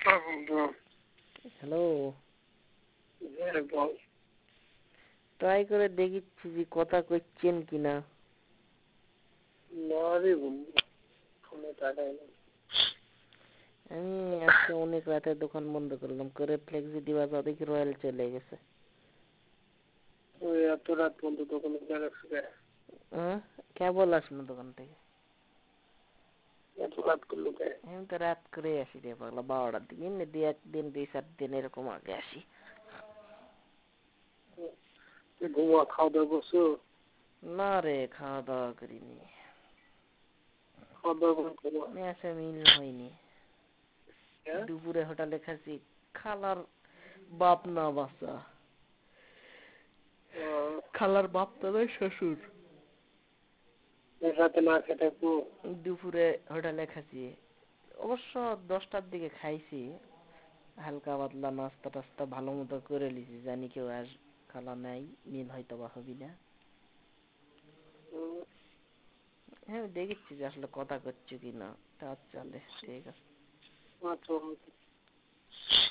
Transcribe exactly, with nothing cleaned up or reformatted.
Hello, হ্যাঁ বল। Try করে দেখিচ্ছি যে কথা কইছেন কিনা। না রে বন্ধু, ফোনে টাকাই নেই। আমি আজকে অনেক রাতে দোকান বন্ধ করলাম, করে ফ্লেক্সি দিবা যাও দেখি রয়্যাল চলে গেছে। ওই এত রাত পর্যন্ত দোকানে রাখছে কে? হ্যাঁ, কেবল আসলো দোকান থেকে। এত রাত করলো কে? আমি তো রাত করে আসি রে পাগলা, বারোটার দিকে। এমনি দুই একদিন দুই চার দিন এরকম আগে আসি। তুই ঘুমা, খাওয়া দাওয়া করছো? না রে, খাওয়া দাওয়া করিনি। খাওয়া দাওয়া করে ঘুমা। মেসে মিল হয়নি। হ্যাঁ? দুপুরে হোটেলে খাচ্ছি, খালার বাপ না বাচ্চা। খালার বাপ তো নয়, শ্বশুর। রাতে না খেয়ে থাকবো? দুপুরে হোটেলে খাচ্ছি, অবশ্য দশটার দিকে খাইছি। হালকা পাতলা নাস্তা টাস্তা ভালো মতো করে লিছি, জানি কেউ আর খালা নাই, মিল হয়তো বা হবি না। হ্যাঁ, দেখেছি যে আসলে কথা করছো কিনা। তা চলে, ঠিক আছে। আচ্ছা।